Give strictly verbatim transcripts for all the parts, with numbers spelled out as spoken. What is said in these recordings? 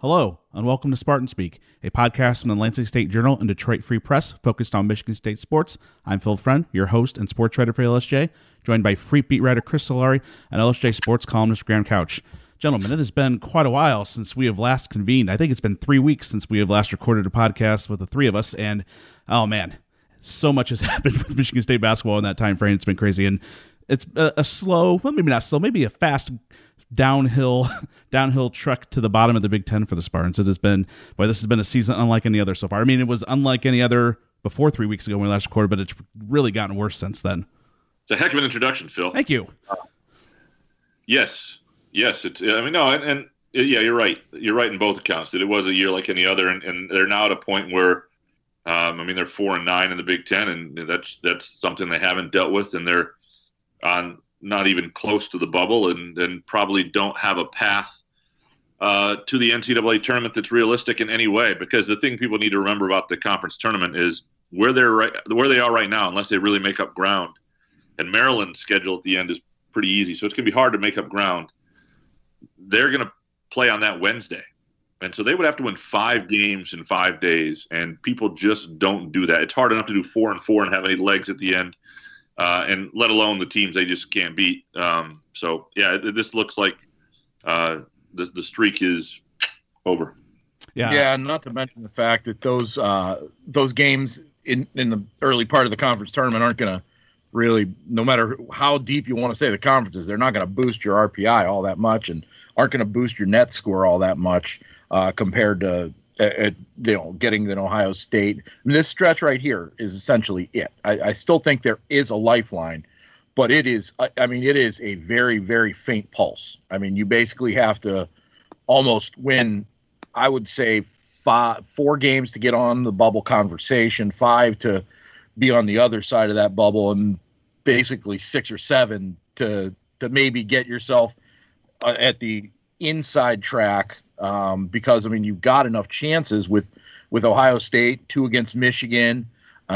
Hello, and welcome to Spartan Speak, a podcast from the Lansing State Journal and Detroit Free Press focused on Michigan State sports. I'm Phil Friend, your host and sports writer for L S J, joined by Freak beat writer Chris Solari and L S J sports columnist Graham Couch. Gentlemen, it has been quite a while since we have last convened. I think it's been three weeks since we have last recorded a podcast with the three of us, and oh man, so much has happened with Michigan State basketball in that time frame. It's been crazy, and it's a, a slow, well, maybe not slow, maybe a fast downhill downhill trek to the bottom of the Big Ten for the Spartans. It has been, boy, this has been a season unlike any other so far. I mean, it was unlike any other before three weeks ago when we last recorded, but it's really gotten worse since then. It's a heck of an introduction, Phil. Thank you. Uh, yes, yes. It's. I mean, no, and, and yeah, you're right. You're right in both accounts that it was a year like any other, and, and they're now at a point where, um, I mean, they're four and nine in the Big Ten, and that's that's something they haven't dealt with, and they're on not even close to the bubble, and, and probably don't have a path uh, to the N C double A tournament that's realistic in any way. Because the thing people need to remember about the conference tournament is where they're right, where they are right now, unless they really make up ground. And Maryland's schedule at the end is pretty easy, so it's going to be hard to make up ground. They're going to play on that Wednesday, and so they would have to win five games in five days, and people just don't do that. It's hard enough to do four and four and have any legs at the end. Uh, and let alone the teams they just can't beat. Um, so, yeah, this looks like uh, the, the streak is over. Yeah, yeah. Not to mention the fact that those uh, those games in, in the early part of the conference tournament aren't going to really, no matter how deep you want to say the conference is, they're not going to boost your R P I all that much and aren't going to boost your net score all that much uh, compared to At, you know, getting an Ohio State. I mean, this stretch right here is essentially it. I, I still think there is a lifeline, but it is, I, I mean, it is a very, very faint pulse. I mean, you basically have to almost win, I would say, five, four games to get on the bubble conversation, five to be on the other side of that bubble, and basically six or seven to to maybe get yourself uh, at the inside track. Um, because I mean, you've got enough chances with, with Ohio State, two against Michigan,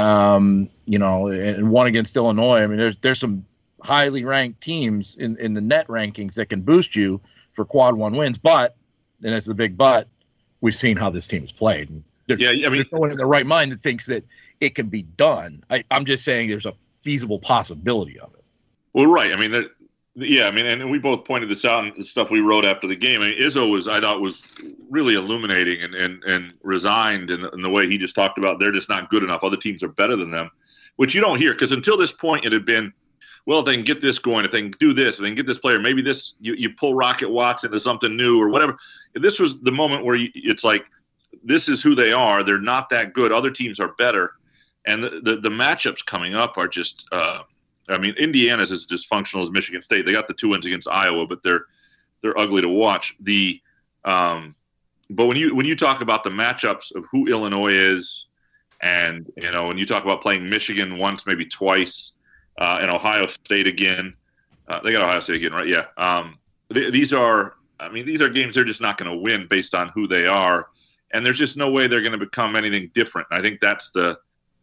um, you know, and one against Illinois. I mean, there's there's some highly ranked teams in, in the net rankings that can boost you for quad one wins. But, and it's the big but, we've seen how this team has played. And there, yeah, I mean, there's no one in their right mind that thinks that it can be done. I, I'm just saying there's a feasible possibility of it. Well, right. I mean, there, Yeah, I mean, and we both pointed this out in the stuff we wrote after the game. I mean, Izzo was, I thought, was really illuminating and and, and resigned in, in the way he just talked about they're just not good enough. Other teams are better than them, which you don't hear, because until this point it had been, well, if they can get this going, if they can do this, if they can get this player, maybe this, you, you pull Rocket Watts into something new or whatever. This was the moment where you, it's like, this is who they are. They're not that good. Other teams are better. And the, the, the matchups coming up are just uh, – I mean, Indiana's as dysfunctional as Michigan State. They got the two wins against Iowa, but they're they're ugly to watch. The um, but when you when you talk about the matchups of who Illinois is, and you know when you talk about playing Michigan once, maybe twice, uh, and Ohio State again, uh, they got Ohio State again, right? Yeah. Um, th- these are, I mean, these are games they're just not going to win based on who they are, and there's just no way they're going to become anything different. I think that's the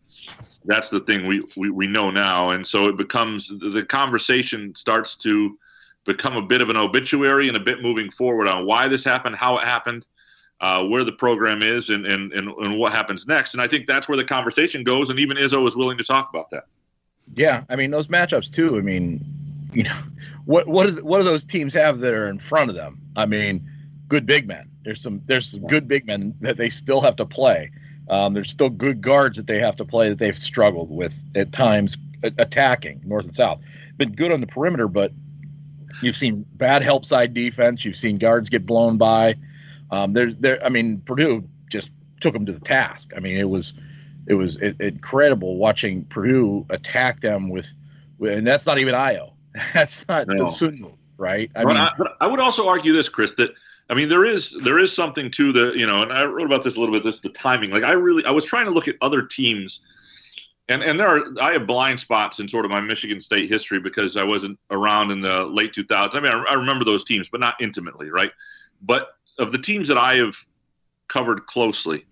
That's the thing we, we, we know now. And so it becomes the conversation starts to become a bit of an obituary and a bit moving forward on why this happened, how it happened, uh, where the program is, and, and, and, and what happens next. And I think that's where the conversation goes. And even Izzo is willing to talk about that. Yeah. I mean, those matchups too. I mean, you know, what, what, do, what do those teams have that are in front of them? I mean, good big men. There's some, there's some good big men that they still have to play. Um, there's still good guards that they have to play that they've struggled with at times a- attacking north and south. Been good on the perimeter, but you've seen bad help side defense. You've seen guards get blown by. Um, there's there. I mean, Purdue just took them to the task. I mean, it was it was it, incredible watching Purdue attack them with, with, and that's not even Io. That's not no. Dosunmu, right? I but mean, I, but I would also argue this, Chris, that. I mean, there is there is something to the, you know, and I wrote about this a little bit, this the timing. Like I really, I was trying to look at other teams, and, and there are, I have blind spots in sort of my Michigan State history because I wasn't around in the late two thousands. I mean, I, I remember those teams, but not intimately, right? But of the teams that I have covered closely,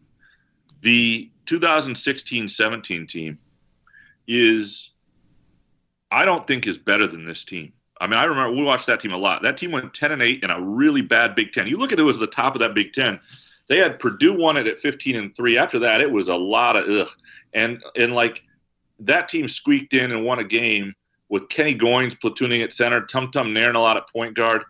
the two thousand sixteen seventeen team is, I don't think is better than this team. I mean, I remember we watched that team a lot. That team went ten and eight in a really bad Big Ten. You look at it was the top of that Big Ten. They had Purdue won it at fifteen and three. After that, it was a lot of ugh. And and like that team squeaked in and won a game with Kenny Goins platooning at center, Tum Tum Nairn a lot at point guard.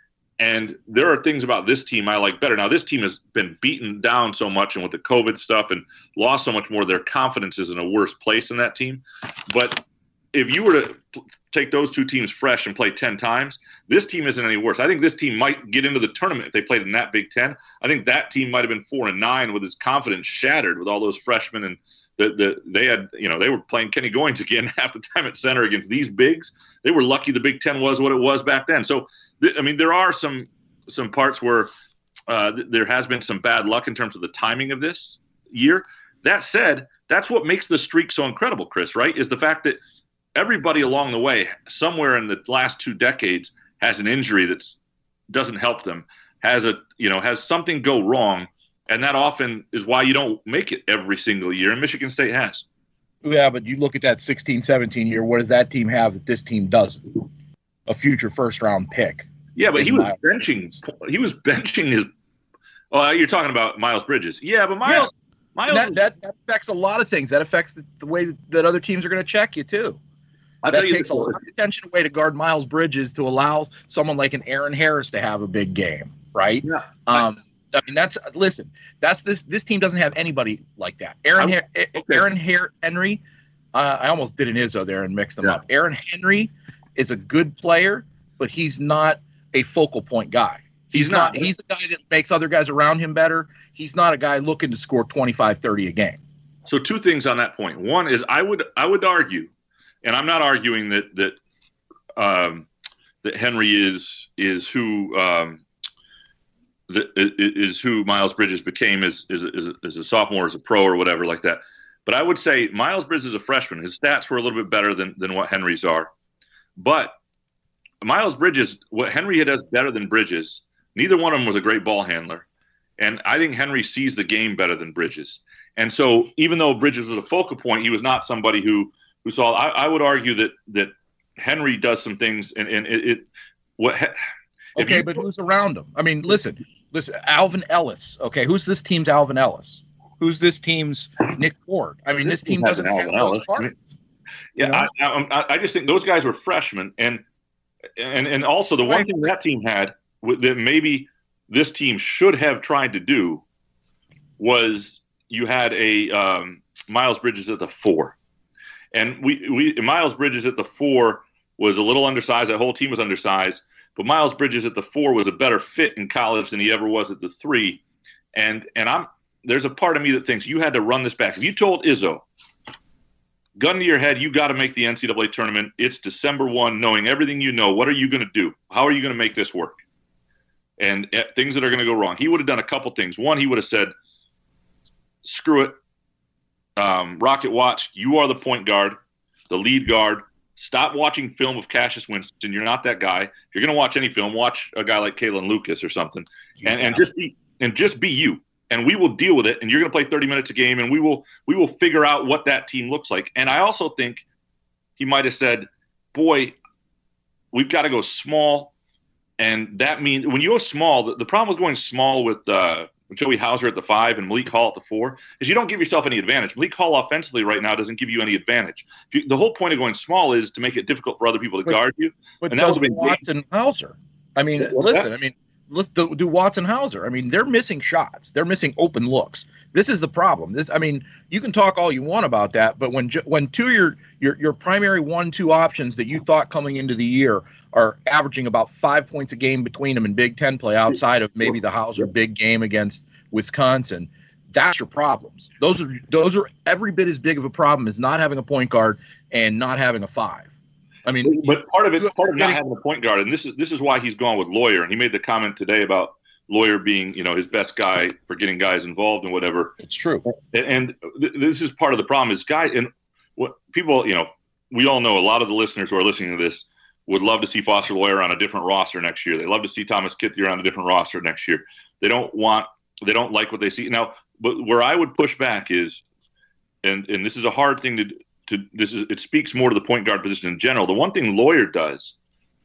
And there are things about this team I like better. Now, this team has been beaten down so much, and with the COVID stuff, and lost so much more, their confidence is in a worse place in that team. But if you were to take those two teams fresh and play ten times, this team isn't any worse. I think this team might get into the tournament if they played in that Big Ten. I think that team might have been four and nine with his confidence shattered with all those freshmen, and the, the they had you know they were playing Kenny Goins again half the time at center against these bigs. They were lucky the Big Ten was what it was back then. So th- I mean there are some some parts where uh, th- there has been some bad luck in terms of the timing of this year. That said, that's what makes the streak so incredible, Chris. Right? Is the fact that everybody along the way, somewhere in the last two decades, has an injury that doesn't help them, has a you know has something go wrong, and that often is why you don't make it every single year. And Michigan State has. Yeah, but you look at that sixteen seventeen year. What does that team have that this team doesn't? A future first round pick. Yeah, but he was benching. He was benching his. Oh, you're talking about Miles Bridges. Yeah, but Miles. Yeah. Miles that, that that affects a lot of things. That affects the, the way that other teams are going to check you too. I'll that tell you takes a lot of attention away to guard Miles Bridges to allow someone like an Aaron Harris to have a big game, right? Yeah. Um, I mean, that's listen. That's this. This team doesn't have anybody like that. Aaron, I, okay. Aaron Her- Henry. Uh, I almost did an Izzo there and mixed them yeah. up. Aaron Henry is a good player, but he's not a focal point guy. He's, he's not. not he's a guy that makes other guys around him better. He's not a guy looking to score twenty-five, thirty a game. So two things on that point. One is I would I would argue. And I'm not arguing that that um, that Henry is is who um, that is who Miles Bridges became as as, as, a, as a sophomore, as a pro, or whatever like that. But I would say Miles Bridges is a freshman. His stats were a little bit better than than what Henry's are. But Miles Bridges, what Henry does better than Bridges, neither one of them was a great ball handler. And I think Henry sees the game better than Bridges. And so even though Bridges was a focal point, he was not somebody who. Who saw? I, I would argue that that Henry does some things, and, and it, it what. Okay, you, but who's around him? I mean, listen, listen. Alvin Ellis. Okay, who's this team's Alvin Ellis? Who's this team's Nick Ford? I mean, this, this team doesn't have Alvin Ellis. Parts, yeah, you know? I, I, I just think those guys were freshmen, and and and also the one thing that team had that maybe this team should have tried to do was you had a um, Miles Bridges at the four. And we, we Miles Bridges at the four was a little undersized. That whole team was undersized. But Miles Bridges at the four was a better fit in college than he ever was at the three. And and I'm there's a part of me that thinks you had to run this back. If you told Izzo, gun to your head, you got to make the N C double A tournament. It's December first, knowing everything you know. What are you going to do? How are you going to make this work? And uh, things that are going to go wrong. He would have done a couple things. One, he would have said, screw it. Um, Rocket Watch, you are the point guard, the lead guard. Stop watching film of Cassius Winston. You're not that guy. If you're going to watch any film, watch a guy like Kalen Lucas or something, yeah. and, and just be and just be you. And we will deal with it. And you're going to play thirty minutes a game, and we will we will figure out what that team looks like. And I also think he might have said, "Boy, we've got to go small," and that means when you go small, the, the problem with going small with. Uh, Joey Hauser at the five and Malik Hall at the four is you don't give yourself any advantage. Malik Hall offensively right now doesn't give you any advantage. You, the whole point of going small is to make it difficult for other people to but, guard you. But and that was Watson Hauser. I mean, What's listen, that? I mean, let's do, do Watson Hauser. I mean, they're missing shots. They're missing open looks. This is the problem. This, I mean, you can talk all you want about that, but when when two of your your your primary one two options that you thought coming into the year are averaging about five points a game between them in Big Ten play outside of maybe the Hauser big game against Wisconsin, that's your problems. Those are those are every bit as big of a problem as not having a point guard and not having a five. I mean, but part of it, part of not having a point guard, and this is this is why he's gone with Lawyer, and he made the comment today about Lawyer being, you know, his best guy for getting guys involved and whatever. It's true, and, and th- this is part of the problem. Is guy and what people, you know, we all know a lot of the listeners who are listening to this would love to see Foster Lawyer on a different roster next year. They love to see Thomas Kithier on a different roster next year. They don't want, they don't like what they see now. But where I would push back is, and and this is a hard thing to to this is it speaks more to the point guard position in general. The one thing Lawyer does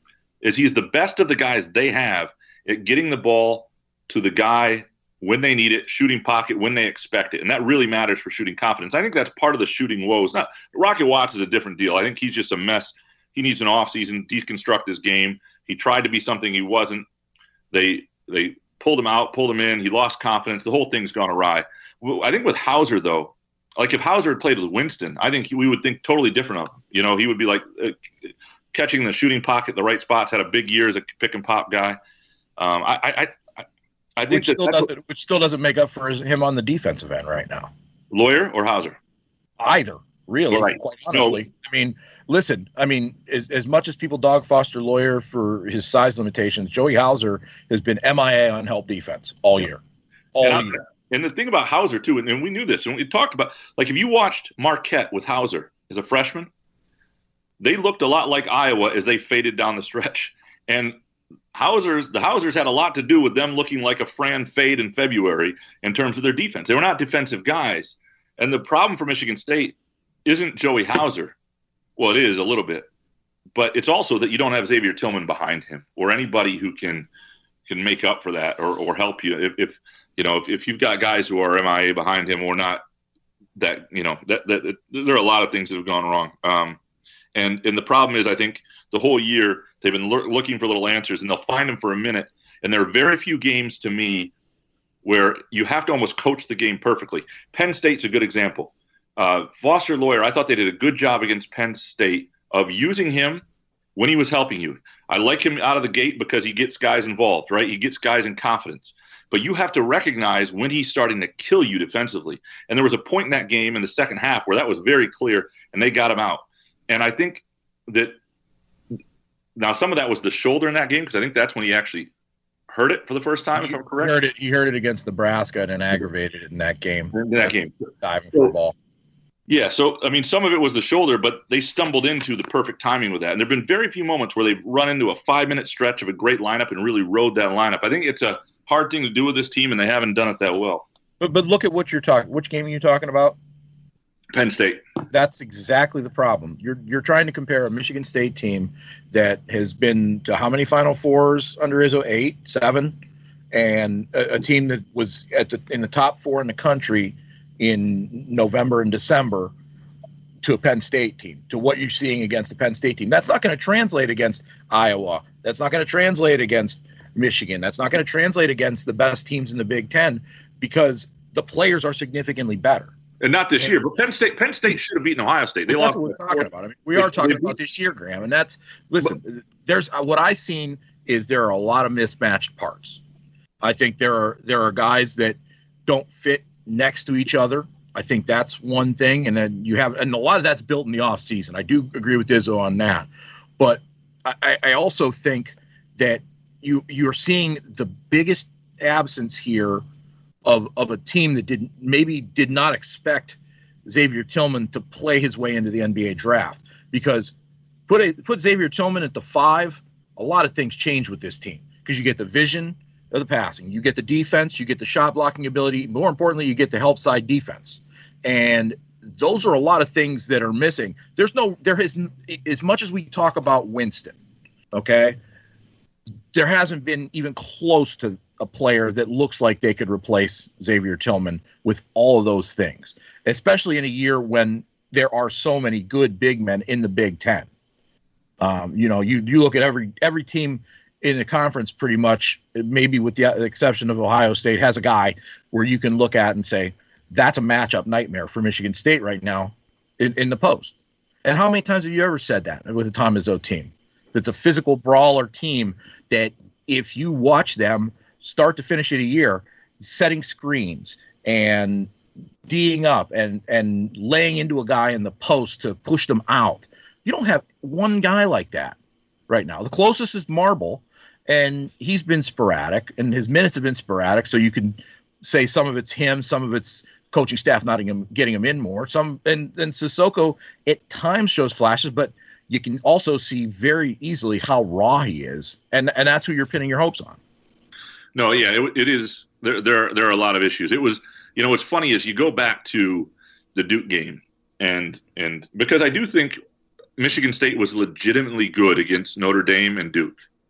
is he's the best of the guys they have at getting the ball to the guy when they need it, shooting pocket when they expect it. And that really matters for shooting confidence. I think that's part of the shooting woes. Not Rocket Watts is a different deal. I think he's just a mess. He needs an offseason, deconstruct his game. He tried to be something he wasn't. They they pulled him out, pulled him in. He lost confidence. The whole thing's gone awry. I think with Hauser, though, like if Hauser had played with Winston, I think he, we would think totally different of him. You know, he would be like uh, catching the shooting pocket, the right spots, had a big year as a pick and pop guy. Um, I, I, I, I think which that still doesn't, which still doesn't make up for his, him on the defensive end right now. Lawyer or Hauser? Either, really, right. quite honestly. No. I mean, listen, I mean, as, as much as people dog Foster Lawyer for his size limitations, Joey Hauser has been M I A on help defense all year. All and year. And the thing about Hauser, too, and, and we knew this, and we talked about, like, if you watched Marquette with Hauser as a freshman, they looked a lot like Iowa as they faded down the stretch. And Hauser's, the Hausers had a lot to do with them looking like a Fran fade in February in terms of their defense. They were not defensive guys. And the problem for Michigan State isn't Joey Hauser. Well, it is a little bit. But it's also that you don't have Xavier Tillman behind him or anybody who can can make up for that or, or help you. If, if you know, if, if you've got guys who are M I A behind him or not, that, you know, that, that, that there are a lot of things that have gone wrong. Um, and, and the problem is, I think the whole year they've been lo- looking for little answers, and they'll find them for a minute. And there are very few games to me where you have to almost coach the game perfectly. Penn State's a good example. Uh, Foster Lawyer, I thought they did a good job against Penn State of using him when he was helping you. I like him out of the gate because he gets guys involved, right? He gets guys in confidence. But you have to recognize when he's starting to kill you defensively. And there was a point in that game in the second half where that was very clear, and they got him out. And I think that now some of that was the shoulder in that game, because I think that's when he actually hurt it for the first time, if I'm correct. He heard it, he heard it against Nebraska and then aggravated it in that game. In that game. Diving for the ball. Yeah, so, I mean, some of it was the shoulder, but they stumbled into the perfect timing with that. And there have been very few moments where they've run into a five-minute stretch of a great lineup and really rode that lineup. I think it's a hard thing to do with this team, and they haven't done it that well. But but look at what you're talking. Which game are you talking about? Penn State. That's exactly the problem. You're you're trying to compare a Michigan State team that has been to how many Final Fours under Izzo? Eight, seven, and a, a team that was at the in the top four in the country in November and December, to a Penn State team, to what you're seeing against the Penn State team. That's not going to translate against Iowa. That's not going to translate against Michigan. That's not going to translate against the best teams in the Big Ten, because the players are significantly better. And not this year, but Penn State Penn State should have beaten Ohio State. They that's lost. What we're talking about. I mean, we are talking about this year, Graham, and that's listen. There's what I've seen is there are a lot of mismatched parts. I think there are there are guys that don't fit next to each other. I think that's one thing, and then you have, and a lot of that's built in the off season. I do agree with Izzo on that, but I, I also think that you you're seeing the biggest absence here of of a team that didn't maybe did not expect Xavier Tillman to play his way into the N B A draft, because put a, put Xavier Tillman at the five, a lot of things change with this team, because you get the vision of the passing, you get the defense, you get the shot blocking ability, more importantly, you get the help side defense. And those are a lot of things that are missing. There's no, there has, as much as we talk about Winston, okay, there hasn't been even close to a player that looks like they could replace Xavier Tillman with all of those things, especially in a year when there are so many good big men in the Big Ten. Um, you know, you you look at every every team in the conference pretty much, maybe with the exception of Ohio State, has a guy where you can look at and say, that's a matchup nightmare for Michigan State right now in, in the post. And how many times have you ever said that with a Tom Izzo team? That's a physical brawler team that if you watch them start to finish of the year, setting screens and D'ing up and, and laying into a guy in the post to push them out. You don't have one guy like that right now. The closest is Marble, and he's been sporadic, and his minutes have been sporadic, so you can say some of it's him, some of it's coaching staff not getting him, getting him in more. Some and, and Sissoko at times shows flashes, but you can also see very easily how raw he is, and and that's who you're pinning your hopes on. No, yeah, it, it is. There, there, there are a lot of issues. It was, you know, what's funny is you go back to the Duke game, and and because I do think Michigan State was legitimately good against Notre Dame and Duke.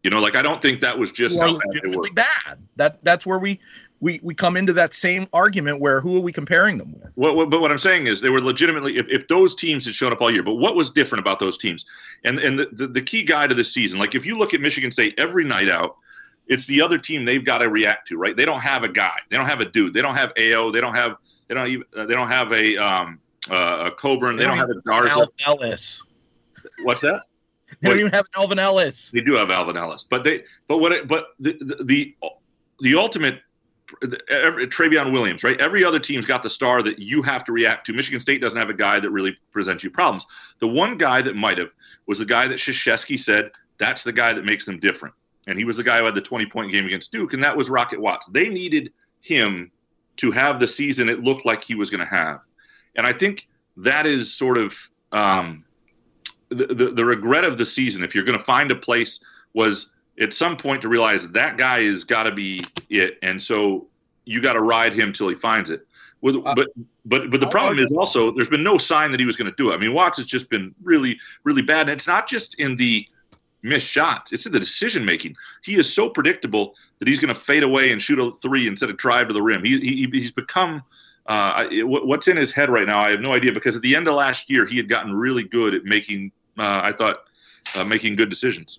You know, like I don't think that was just how bad they were. Bad. That that's where we, we we come into that same argument where who are we comparing them with? What, what, but what I'm saying is they were legitimately if, if those teams had shown up all year. But what was different about those teams? And and the, the, the key guy to this season, like if you look at Michigan State every night out, it's the other team they've got to react to, right? They don't have a guy, they don't have a dude, they don't have A O, they don't have they don't even they don't have a um uh, a Coburn, they, they don't, don't have a Garza. Ellis. What's that? They don't even have Alvin Ellis. They do have Alvin Ellis, but they, but what, it, but the, the, the, the ultimate, every, Travion Williams, right? Every other team's got the star that you have to react to. Michigan State doesn't have a guy that really presents you problems. The one guy that might have was the guy that Krzyzewski said, that's the guy that makes them different. And he was the guy who had the twenty point game against Duke. And that was Rocket Watts. They needed him to have the season it looked like he was going to have. And I think that is sort of, um, The, the, the regret of the season, if you're going to find a place, was at some point to realize that that guy has got to be it, and so you got to ride him till he finds it. With, uh, but but but the problem is also there's been no sign that he was going to do it. I mean, Watts has just been really really bad, and it's not just in the missed shots; it's in the decision making. He is so predictable that he's going to fade away and shoot a three instead of drive to the rim. He, he he's become. Uh, what's in his head right now? I have no idea, because at the end of last year he had gotten really good at making. Uh, I thought uh, making good decisions.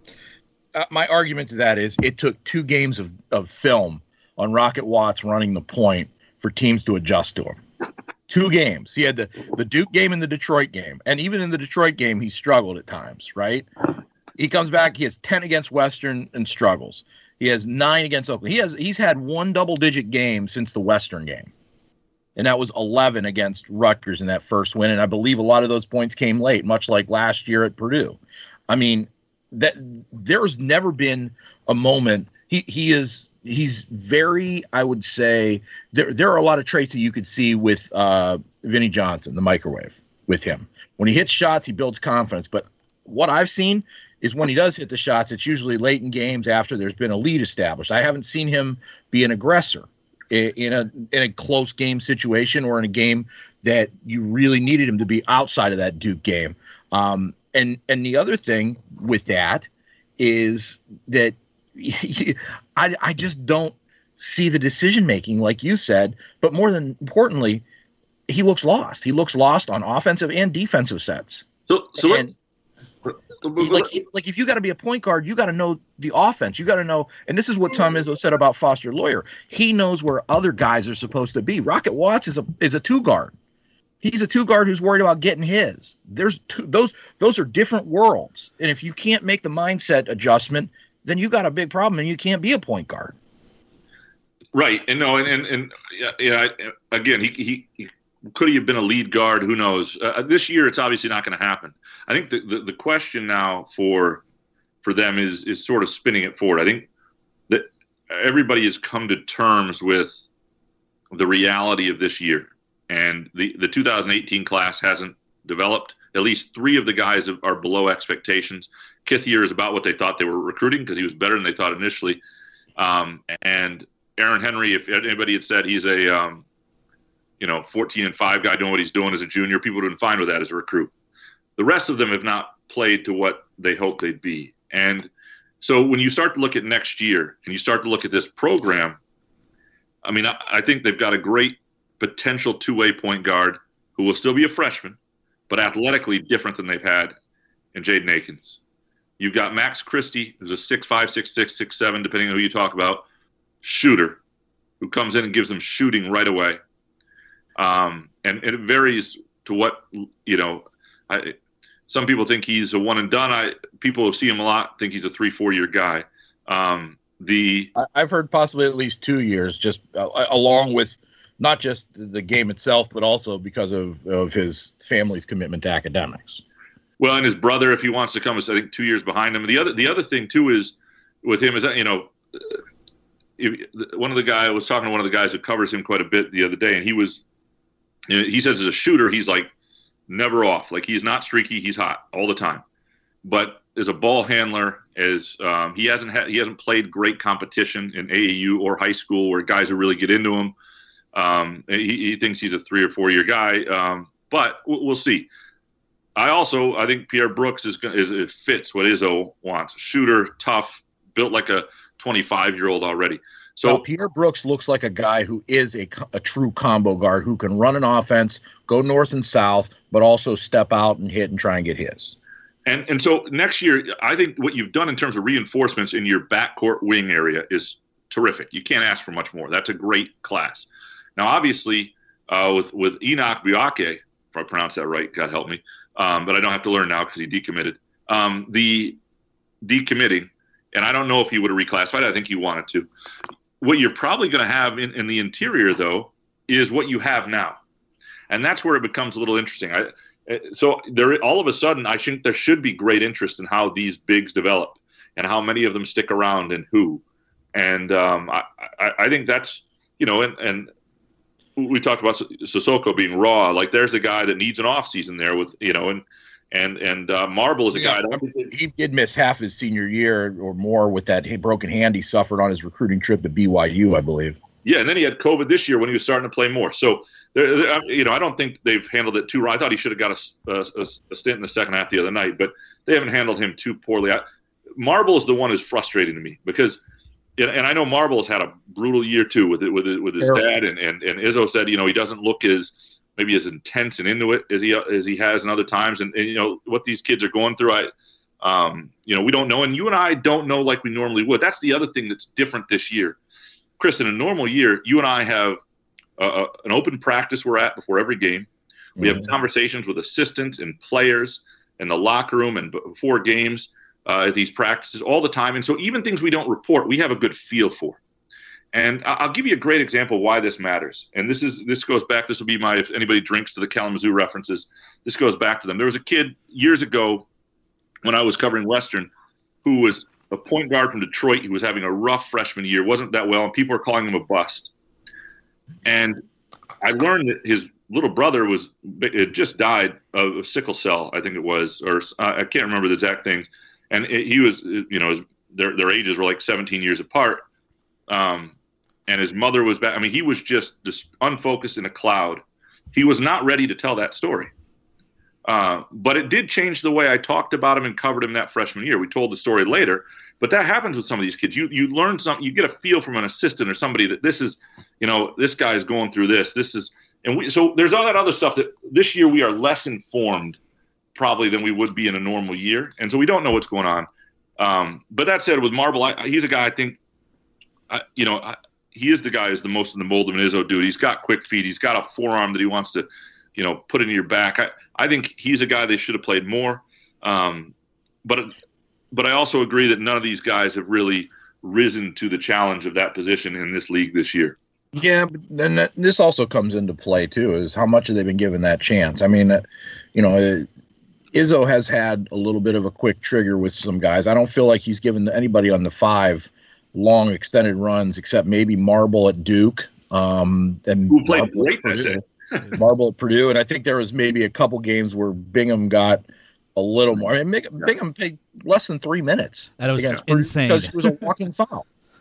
Uh, my argument to that is it took two games of, of film on Rocket Watts running the point for teams to adjust to him. Two games. He had the, the Duke game and the Detroit game. And even in the Detroit game, he struggled at times, right? He comes back. He has ten against Western and struggles. He has nine against Oakland. He has, he's had one double-digit game since the Western game. And that was eleven against Rutgers in that first win. And I believe a lot of those points came late, much like last year at Purdue. I mean, that there's never been a moment. He he is he's very, I would say, there there are a lot of traits that you could see with uh, Vinnie Johnson, the microwave, with him. When he hits shots, he builds confidence. But what I've seen is when he does hit the shots, it's usually late in games after there's been a lead established. I haven't seen him be an aggressor in a in a close game situation or in a game that you really needed him to be outside of that Duke game. Um, and and the other thing with that is that I I just don't see the decision making, like you said. But more than importantly, he looks lost. He looks lost on offensive and defensive sets. So so. And, Like, like if you got to be a point guard, you got to know the offense. You got to know, and this is what Tom Izzo said about Foster Loyer. He knows where other guys are supposed to be. Rocket Watts is a is a two guard. He's a two guard who's worried about getting his. There's two, those those are different worlds. And if you can't make the mindset adjustment, then you got a big problem, and you can't be a point guard. Right, and no, and and, and yeah, yeah, again, he he. he could he have been a lead guard? Who knows? Uh, this year, it's obviously not going to happen. I think the, the, the question now for for them is is sort of spinning it forward. I think that everybody has come to terms with the reality of this year, and the, the two thousand eighteen class hasn't developed. At least three of the guys are below expectations. Kithier is about what they thought they were recruiting because he was better than they thought initially. Um, and Aaron Henry, if anybody had said he's a um, you know, fourteen and five guy doing what he's doing as a junior, people would have been fine with that as a recruit. The rest of them have not played to what they hoped they'd be. And so when you start to look at next year and you start to look at this program, I mean, I, I think they've got a great potential two-way point guard who will still be a freshman, but athletically different than they've had in Jaden Akins. You've got Max Christie, who's a six five, six six, six seven, depending on who you talk about, shooter, who comes in and gives them shooting right away. Um, and, and it varies to what, you know, I, some people think he's a one and done. I people who see him a lot think he's a three, four year guy. Um, the I've heard possibly at least two years, just uh, along with not just the game itself, but also because of, of his family's commitment to academics. Well, and his brother, if he wants to come, is I think two years behind him. And the other, the other thing too is with him is that, you know, if, one of the guys I was talking to one of the guys that covers him quite a bit the other day, and he was, you know, he says as a shooter, he's like never off. Like he's not streaky, he's hot all the time. But as a ball handler, as um, he hasn't had, he hasn't played great competition in A A U or high school where guys will really get into him. Um, he, he thinks he's a three or four year guy, um, but we'll, we'll see. I also I think Pierre Brooks is going is it fits what Izzo wants. Shooter, tough, built like a twenty-five year old already. So now, Pierre Brooks looks like a guy who is a, a true combo guard who can run an offense, go north and south, but also step out and hit and try and get his. And and so next year, I think what you've done in terms of reinforcements in your backcourt wing area is terrific. You can't ask for much more. That's a great class. Now, obviously, uh, with with Enoch Buake, if I pronounce that right, God help me, um, but I don't have to learn now because he decommitted. Um, the decommitting, and I don't know if he would have reclassified. I think he wanted to. What you're probably going to have in, in the interior, though, is what you have now. And that's where it becomes a little interesting. I, so there, all of a sudden, I think there should be great interest in how these bigs develop and how many of them stick around and who. And um, I, I, I think that's, you know, and, and we talked about Sissoko being raw. Like there's a guy that needs an off season there with, you know, and And and uh, Marble is a yeah, guy. He did miss half his senior year or more with that broken hand he suffered on his recruiting trip to B Y U, I believe. Yeah, and then he had COVID this year when he was starting to play more. So, there, you know, I don't think they've handled it too wrong. I thought he should have got a, a, a stint in the second half the other night, but they haven't handled him too poorly. I, Marble is the one who's frustrating to me because, and I know Marble has had a brutal year too with it, with it, with his Terrible. dad, and, and and Izzo said, you know, he doesn't look as maybe as intense and into it as he as he has in other times, and, and you know what these kids are going through. I, um, you know, we don't know, and you and I don't know like we normally would. That's the other thing that's different this year, Chris. In a normal year, you and I have uh, an open practice we're at before every game. We mm-hmm. have conversations with assistants and players in the locker room and before games uh, at these practices all the time. And so even things we don't report, we have a good feel for. And I'll give you a great example why this matters. And this is this goes back. This will be my if anybody drinks to the Kalamazoo references. This goes back to them. There was a kid years ago when I was covering Western who was a point guard from Detroit. He was having a rough freshman year, wasn't that well, and people were calling him a bust. And I learned that his little brother was it just died of sickle cell, I think it was, or uh, I can't remember the exact things. And it, he was, you know, his, their their ages were like seventeen years apart. Um, and his mother was back. I mean, he was just, just unfocused in a cloud. He was not ready to tell that story. Uh, but it did change the way I talked about him and covered him that freshman year. We told the story later, but that happens with some of these kids. You you learn something, you get a feel from an assistant or somebody that this is, you know, this guy is going through this. This is, and we, so there's all that other stuff that this year we are less informed probably than we would be in a normal year. And so we don't know what's going on. Um, but that said, with Marble, I, he's a guy I think, I, you know, I, he is the guy who's the most in the mold of an Izzo dude. He's got quick feet. He's got a forearm that he wants to, you know, put into your back. I, I think he's a guy they should have played more. Um, but but I also agree that none of these guys have really risen to the challenge of that position in this league this year. Yeah, but then that, this also comes into play, too, is how much have they been given that chance? I mean, uh, you know, uh, Izzo has had a little bit of a quick trigger with some guys. I don't feel like he's given anybody on the five long extended runs, except maybe Marble at Duke. Um, and Who played Marble great that day. Marble at Purdue. And I think there was maybe a couple games where Bingham got a little more. I mean, Bingham played less than three minutes. That was insane. Because he was a walking foul.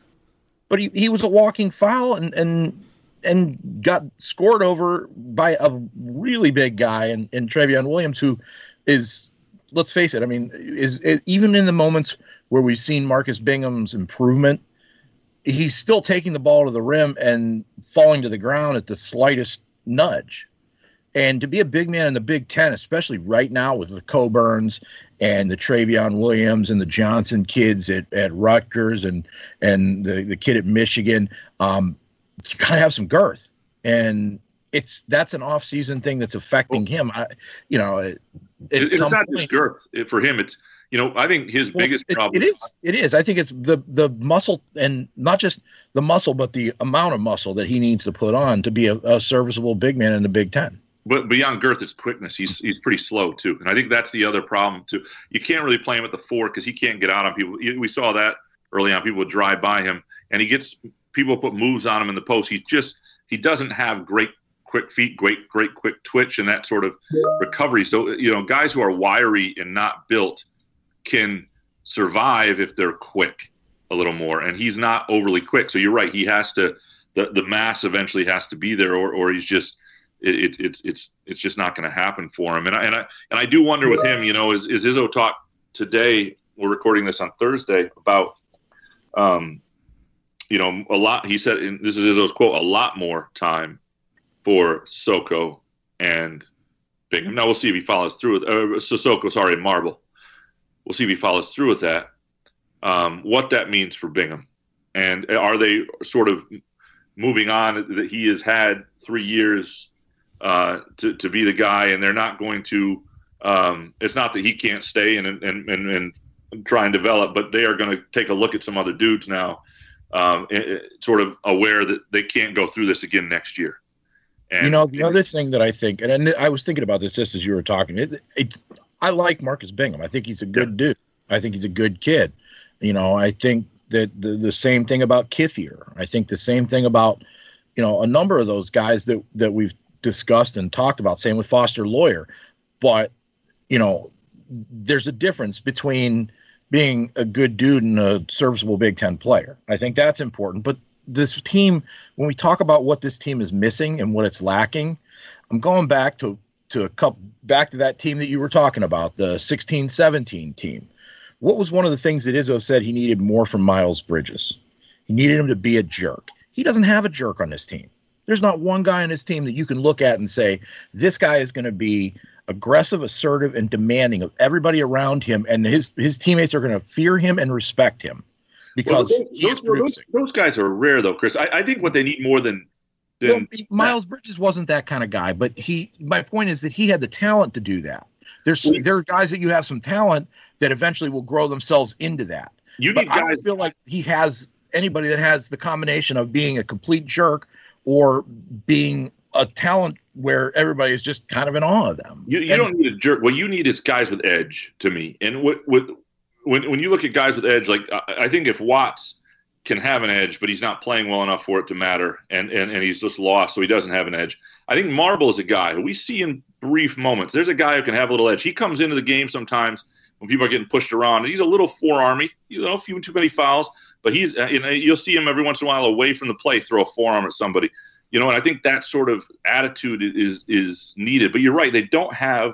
But he, he was a walking foul and, and and got scored over by a really big guy in, in Trevion Williams, who is, let's face it, I mean, is, is even in the moments where we've seen Marcus Bingham's improvement, he's still taking the ball to the rim and falling to the ground at the slightest nudge. And to be a big man in the Big Ten, especially right now with the Coburns and the Trevion Williams and the Johnson kids at, at Rutgers and and the, the kid at Michigan, um, you gotta have some girth. And it's that's an off-season thing that's affecting well, him. I, you know, it, it's not point, just girth it, for him. It's you know, I think his well, biggest it, problem. It is. It is. I think it's the the muscle, and not just the muscle, but the amount of muscle that he needs to put on to be a, a serviceable big man in the Big Ten. But beyond girth, it's quickness. He's he's pretty slow too, and I think that's the other problem too. You can't really play him at the four because he can't get out on people. We saw that early on. People would drive by him, and he gets people put moves on him in the post. He just he doesn't have great quick feet, great great quick twitch, and that sort of recovery. So you know, guys who are wiry and not built can survive if they're quick a little more, and he's not overly quick. So you're right. He has to the the mass eventually has to be there, or or he's just. it, it, it's it's it's just not going to happen for him. And I, and I and I do wonder with him, you know, is is Izzo talk today? We're recording this on Thursday about, um, you know, a lot. He said, and this is Izzo's quote, a lot more time for Sissoko and Bingham. Now we'll see if he follows through with uh, Sissoko. Sorry, Marble. We'll see if he follows through with that. Um, what that means for Bingham, and are they sort of moving on? That he has had three years uh, to to be the guy, and they're not going to. Um, it's not that he can't stay and and and, and try and develop, but they are going to take a look at some other dudes now, um, sort of aware that they can't go through this again next year. And, you know, the other thing that I think, and I was thinking about this just as you were talking, it, it, I like Marcus Bingham. I think he's a good dude. I think he's a good kid. You know, I think that the, the same thing about Kithier. I think the same thing about, you know, a number of those guys that, that we've discussed and talked about, same with Foster Lawyer. But, you know, there's a difference between being a good dude and a serviceable Big Ten player. I think that's important. But this team, when we talk about what this team is missing and what it's lacking, I'm going back to, to a couple, back to that team that you were talking about, the sixteen seventeen team. What was one of the things that Izzo said he needed more from Miles Bridges? He needed him to be a jerk. He doesn't have a jerk on this team. There's not one guy on this team that you can look at and say, this guy is going to be aggressive, assertive, and demanding of everybody around him, and his his teammates are going to fear him and respect him because well, those, he is those, producing. Those, those guys are rare, though, Chris. I, I think what they need more than, than well, Miles Bridges wasn't that kind of guy, but he. My point is that he had the talent to do that. There's well, there are guys that you have some talent that eventually will grow themselves into that. You but need guys. I don't feel like he has anybody that has the combination of being a complete jerk or being a talent where everybody is just kind of in awe of them. You, you and, don't need a jerk. What you need is guys with edge, to me. And what, what, when when you look at guys with edge, like I, I think if Watts can have an edge, but he's not playing well enough for it to matter, and, and, and he's just lost, so he doesn't have an edge. I think Marble is a guy who we see in brief moments. There's a guy who can have a little edge. He comes into the game sometimes when people are getting pushed around, and he's a little forearmy, you know, a few too many fouls, but he's, you know, you'll see him every once in a while away from the play, throw a forearm at somebody. You know, and I think that sort of attitude is is needed. But you're right; they don't have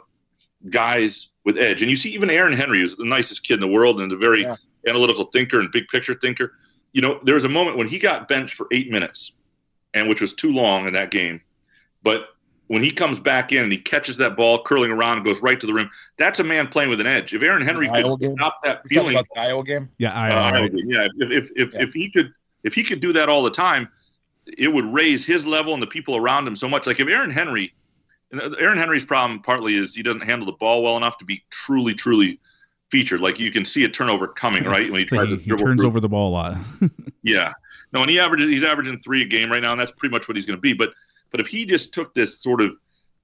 guys with edge. And you see, even Aaron Henry, who's the nicest kid in the world and a very yeah. analytical thinker and big picture thinker. You know, there was a moment when he got benched for eight minutes, and which was too long in that game. But when he comes back in and he catches that ball curling around and goes right to the rim, that's a man playing with an edge. If Aaron Henry could stop that You're feeling, about the Iowa game, yeah, Iowa, uh, Iowa game. yeah, if if if, yeah. if he could if he could do that all the time, it would raise his level and the people around him so much. Like if Aaron Henry, Aaron Henry's problem partly is he doesn't handle the ball well enough to be truly, truly featured. Like you can see a turnover coming, right? When he so tries he, to he dribble turns through. over the ball a lot. yeah. No, and he averages, he's averaging three a game right now, and that's pretty much what he's going to be. But, but if he just took this sort of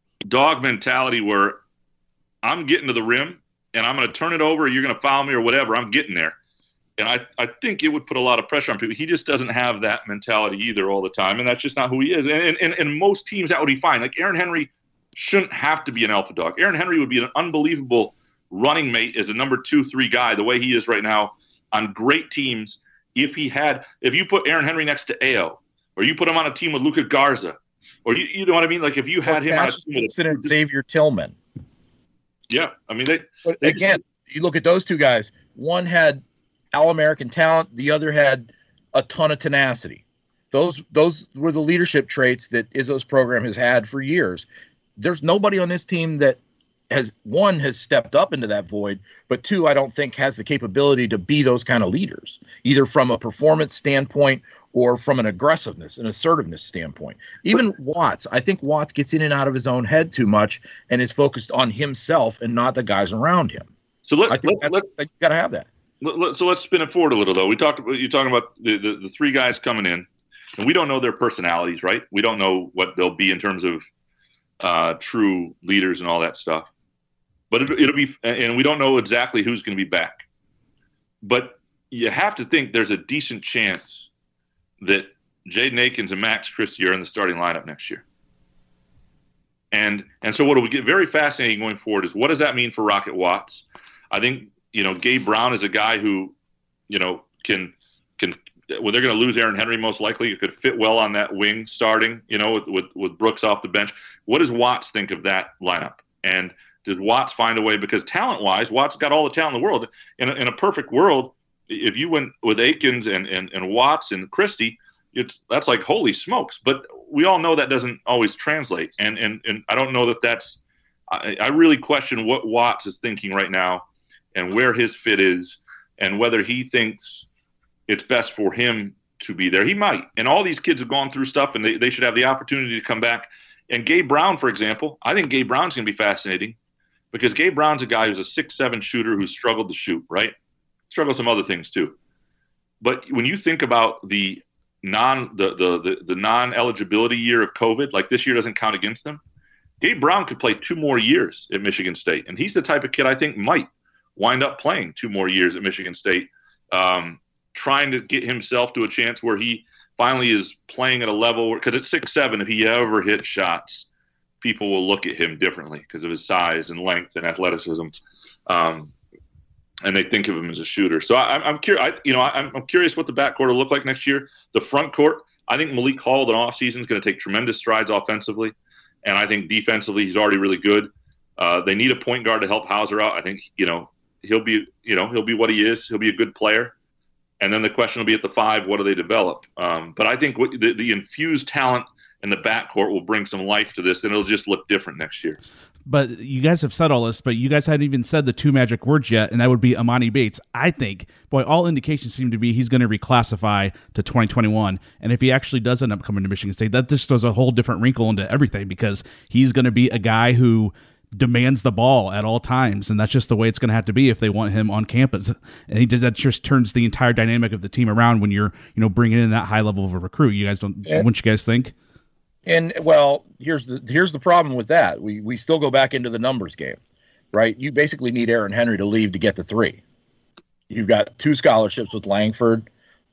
dog mentality where I'm getting to the rim and I'm going to turn it over, you're going to foul me or whatever, I'm getting there. And I, I think it would put a lot of pressure on people. He just doesn't have that mentality either all the time, and that's just not who he is. And and, and most teams, that would be fine. Like Aaron Henry shouldn't have to be an alpha dog. Aaron Henry would be an unbelievable running mate as a number two, three guy, the way he is right now on great teams. If he had, if you put Aaron Henry next to Ayo, or you put him on a team with Luka Garza, or you, you know what I mean? Like if you had him on a team with a, Xavier Tillman. Yeah, I mean they. But they again, just, you look at those two guys. One had All-American talent. The other had a ton of tenacity. Those those were the leadership traits that Izzo's program has had for years. There's nobody on this team that has, one, has stepped up into that void, but two, I don't think has the capability to be those kind of leaders, either from a performance standpoint or from an aggressiveness and assertiveness standpoint. Even Watts, I think Watts gets in and out of his own head too much and is focused on himself and not the guys around him. So let, I think let's, that's, let's, you got to have that. Let, so let's spin it forward a little, though. We talked about, you're talking about the, the, the three guys coming in, and we don't know their personalities, right? We don't know what they'll be in terms of uh, true leaders and all that stuff. But it, it'll be, and we don't know exactly who's going to be back. But you have to think there's a decent chance that Jaden Akins and Max Christie are in the starting lineup next year. And and so what will get very fascinating going forward is what does that mean for Rocket Watts? I think, you know, Gabe Brown is a guy who, you know, can can well, they're going to lose Aaron Henry most likely. It could fit well on that wing starting, you know, with, with, with Brooks off the bench. What does Watts think of that lineup? And does Watts find a way? Because talent-wise, Watts got all the talent in the world. In a, in a perfect world, if you went with Akins and, and, and Watts and Christie, it's that's like holy smokes. But we all know that doesn't always translate. And and, and I don't know that that's I, – I really question what Watts is thinking right now and where his fit is and whether he thinks it's best for him to be there. He might. And all these kids have gone through stuff, and they, they should have the opportunity to come back. And Gabe Brown, for example, I think Gabe Brown's going to be fascinating because Gabe Brown's a guy who's a six seven shooter who's struggled to shoot, right? Struggled some other things too. But when you think about the non the, the, the, the non-eligibility year of COVID, like this year doesn't count against them, Gabe Brown could play two more years at Michigan State. And he's the type of kid I think might wind up playing two more years at Michigan State, um, trying to get himself to a chance where he finally is playing at a level where, because at six seven, if he ever hits shots, people will look at him differently because of his size and length and athleticism. Um, and they think of him as a shooter. So I, I'm curious, you know, I, I'm curious what the backcourt will look like next year. The front court, I think Malik Hall in the offseason is going to take tremendous strides offensively. And I think defensively, he's already really good. Uh, they need a point guard to help Hauser out. I think, you know, he'll be, you know, he'll be what he is. He'll be a good player. And then the question will be at the five, what do they develop? Um, but I think what, the, the infused talent in the backcourt will bring some life to this, and it'll just look different next year. But you guys have said all this, but you guys hadn't even said the two magic words yet, and that would be Amani Bates. I think, boy, all indications seem to be he's going to reclassify to twenty twenty-one. And if he actually does end up coming to Michigan State, that just throws a whole different wrinkle into everything because he's going to be a guy who demands the ball at all times, and that's just the way it's going to have to be if they want him on campus. And he does that just turns the entire dynamic of the team around when you're, you know, bringing in that high level of a recruit. You guys don't, yeah. Wouldn't you guys think? And well, here's the here's the problem with that. We we still go back into the numbers game, right? You basically need Aaron Henry to leave to get the three. You've got two scholarships with Langford,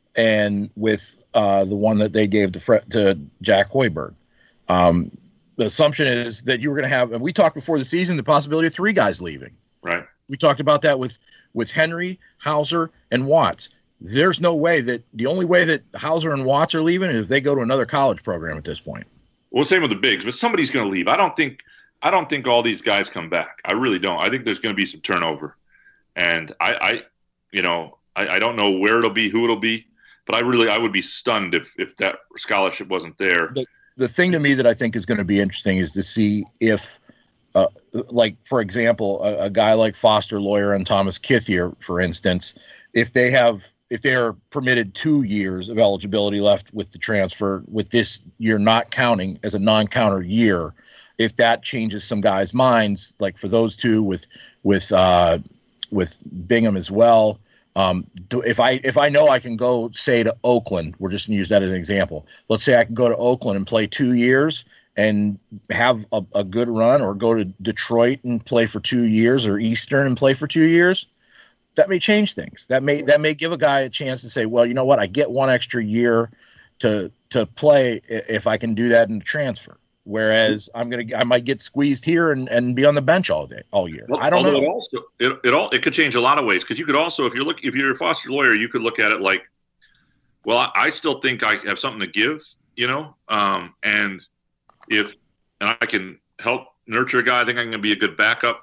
and with uh, the one that they gave to Fre- to Jack Hoiberg. Um, the assumption is that you were going to have, and we talked before the season, the possibility of three guys leaving. Right. We talked about that with with Henry, Hauser, and Watts. There's no way that the only way that Hauser and Watts are leaving is if they go to another college program at this point. Well, same with the bigs, but somebody's going to leave. I don't think I don't think all these guys come back. I really don't. I think there's going to be some turnover, and I, I you know, I, I don't know where it'll be, who it'll be, but I really I would be stunned if if that scholarship wasn't there. The, the thing to me that I think is going to be interesting is to see if, uh, like for example, a, a guy like Foster Loyer and Thomas Kithier, for instance, if they have. If they are permitted two years of eligibility left with the transfer, with this year not counting as a non-counter year, if that changes some guys' minds, like for those two with with uh, with Bingham as well. Um, do, if I if I know I can go say to Oakland, we're just gonna use that as an example. Let's say I can go to Oakland and play two years and have a, a good run, or go to Detroit and play for two years, or Eastern and play for two years. That may change things. That may that may give a guy a chance to say, well, you know what, I get one extra year to to play if I can do that in the transfer. Whereas I'm gonna I might get squeezed here and, and be on the bench all day all year. Well, I don't know. It also it, it all it could change a lot of ways, because you could also, if you're look if you're a Foster Loyer, you could look at it like, well, I, I still think I have something to give, you know, um, and if and I can help nurture a guy, I think I'm going to be a good backup.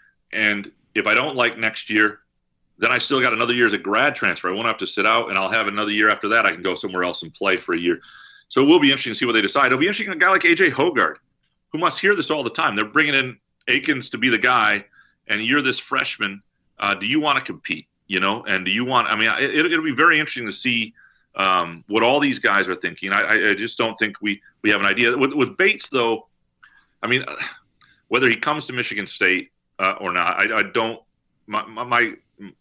And if I don't like next year, then I still got another year as a grad transfer. I won't have to sit out, and I'll have another year after that. I can go somewhere else and play for a year. So it will be interesting to see what they decide. It'll be interesting, a guy like A J Hoggard, who must hear this all the time. They're bringing in Akins to be the guy, and you're this freshman. Uh, do you want to compete? You know, and do you want? I mean, it, it'll be very interesting to see um, what all these guys are thinking. I, I just don't think we we have an idea. With, with Bates, though, I mean, whether he comes to Michigan State uh, or not, I, I don't. My, my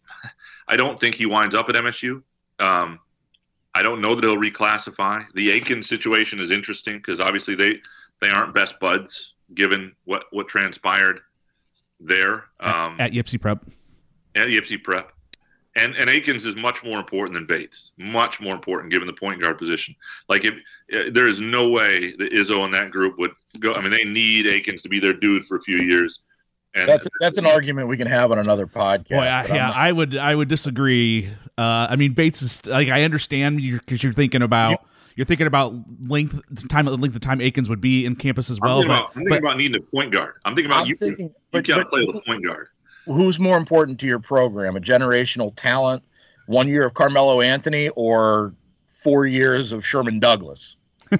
I don't think he winds up at M S U. Um, I don't know that he'll reclassify. The Akins situation is interesting because obviously they, they aren't best buds given what, what transpired there. Um, at, at Yipsy Prep. At Yipsy Prep. And and Akins is much more important than Bates. Much more important given the point guard position. Like, if uh, there is no way that Izzo and that group would go. I mean, they need Akins to be their dude for a few years. And that's that's an argument we can have on another podcast. Boy, I, yeah, not... I would I would disagree. Uh, I mean, Bates is like I understand you because you're thinking about. You, You're thinking about length, time, length of time Akins would be in campus as well. I'm thinking, but, about, I'm thinking but, about needing a point guard. I'm thinking about I'm you. Thinking, you but, can't but, play with a point guard. Who's more important to your program? A generational talent, one year of Carmelo Anthony, or four years of Sherman Douglas? or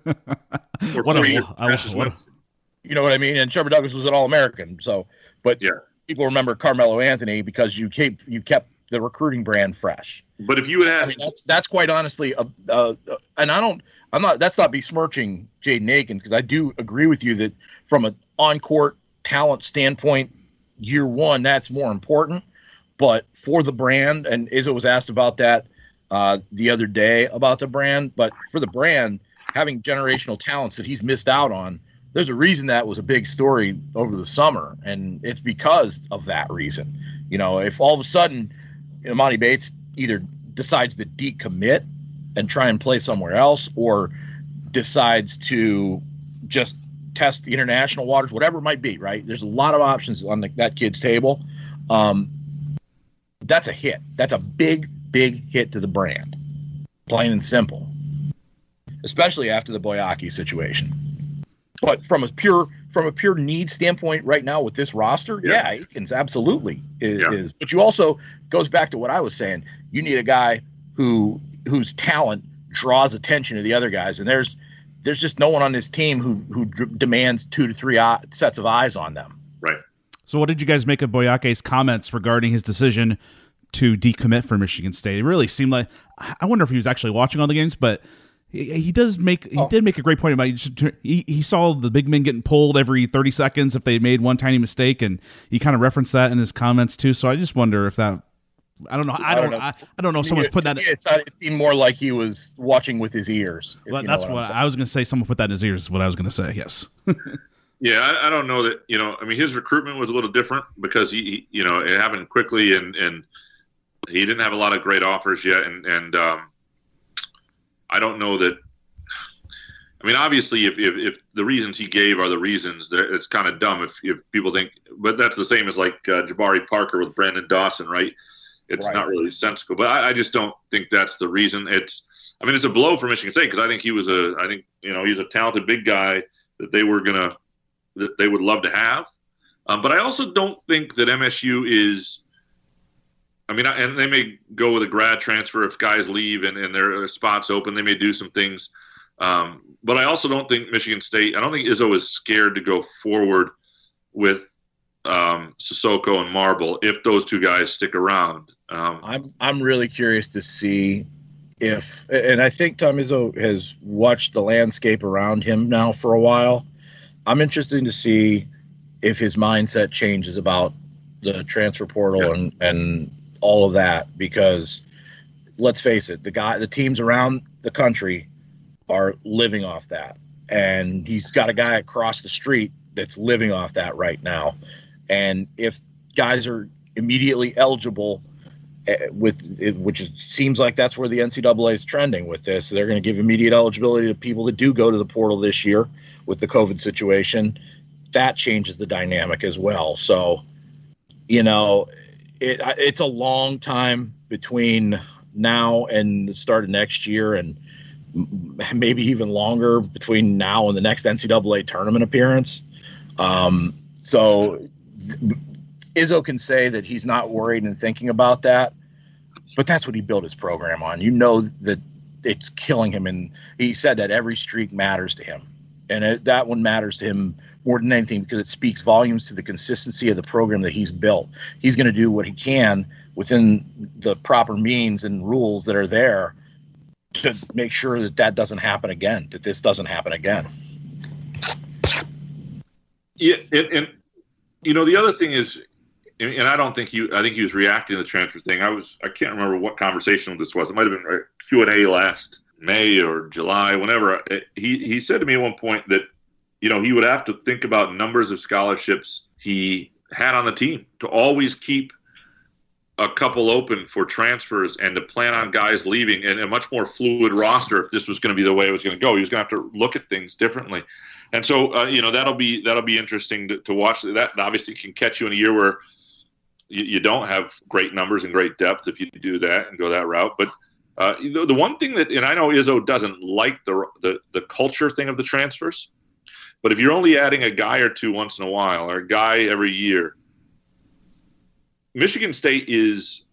what four a, years I, what a, you know what I mean? And Sherman Douglas was an All-American. So, but yeah. people remember Carmelo Anthony because you keep you kept the recruiting brand fresh. But if you would have, I mean, that's that's quite honestly, a, a, a, and I don't, I'm not. That's not besmirching Jaden Akins because I do agree with you that from an on-court talent standpoint, year one that's more important. But for the brand, and Izzo was asked about that uh, the other day about the brand. But for the brand, having generational talents that he's missed out on, there's a reason that was a big story over the summer, and it's because of that reason. You know, if all of a sudden Emoni Bates either decides to decommit and try and play somewhere else or decides to just test the international waters, whatever it might be, right? There's a lot of options on the, that kid's table. Um, that's a hit. That's a big, big hit to the brand, plain and simple, especially after the Boyaki situation. But from a pure from a pure need standpoint right now with this roster, yeah, yeah Akins absolutely is, yeah. is. But you also goes back to what I was saying. You need a guy who whose talent draws attention to the other guys, and there's there's just no one on this team who who d- demands two to three eye, sets of eyes on them. Right. So, what did you guys make of Boyake's comments regarding his decision to decommit for Michigan State? It really seemed like I wonder if he was actually watching all the games, but. He does make he oh. did make a great point about he he saw the big men getting pulled every thirty seconds if they made one tiny mistake, and he kind of referenced that in his comments too. So I just wonder if that I don't know I don't I don't know, I, I don't know if someone's put that. It, it seemed more like he was watching with his ears. Well, that's what, what I was going to say. Someone put that in his ears. Is what I was going to say. Yes. yeah, I, I don't know that you know. I mean, his recruitment was a little different because he, he you know it happened quickly and and he didn't have a lot of great offers yet, and and um, I don't know that. I mean, obviously, if, if, if the reasons he gave are the reasons, it's kind of dumb if, if people think. But that's the same as like uh, Jabari Parker with Brandon Dawson, right? It's right. not really sensible. But I, I just don't think that's the reason. It's, I mean, it's a blow for Michigan State because I think he was a, I think you know, he's a talented big guy that they were gonna, that they would love to have. Um, but I also don't think that M S U is. I mean, and they may go with a grad transfer if guys leave and, and there are spots open. They may do some things. Um, but I also don't think Michigan State – I don't think Izzo is scared to go forward with um, Sissoko and Marble if those two guys stick around. Um, I'm I'm really curious to see if – and I think Tom Izzo has watched the landscape around him now for a while. I'm interested to see if his mindset changes about the transfer portal yeah. and, and all of that because let's face it, the guy, the teams around the country – are living off that. And he's got a guy across the street that's living off that right now. And if guys are immediately eligible with it, which it seems like that's where the N C double A is trending with this, they're going to give immediate eligibility to people that do go to the portal this year with the COVID situation. That changes the dynamic as well. So, you know, it, it's a long time between now and the start of next year, and maybe even longer between now and the next N C double A tournament appearance. Um, so Izzo can say that he's not worried and thinking about that, but that's what he built his program on. You know that it's killing him, and he said that every streak matters to him, and it, that one matters to him more than anything because it speaks volumes to the consistency of the program that he's built. He's going to do what he can within the proper means and rules that are there to make sure that that doesn't happen again, that this doesn't happen again. Yeah, and, and you know the other thing is, and I don't think he, I think he was reacting to the transfer thing. I was, I can't remember what conversation this was. It might have been a Q and A last May or July, whenever. He he said to me at one point that, you know, he would have to think about numbers of scholarships he had on the team to always keep a couple open for transfers and to plan on guys leaving and a much more fluid roster if this was going to be the way it was going to go. He was going to have to look at things differently. And so, uh, you know, that'll be that'll be interesting to, to watch. That obviously can catch you in a year where you, you don't have great numbers and great depth if you do that and go that route. But uh, you know, the one thing that, and I know Izzo doesn't like the, the the culture thing of the transfers, but if you're only adding a guy or two once in a while or a guy every year, Michigan State is,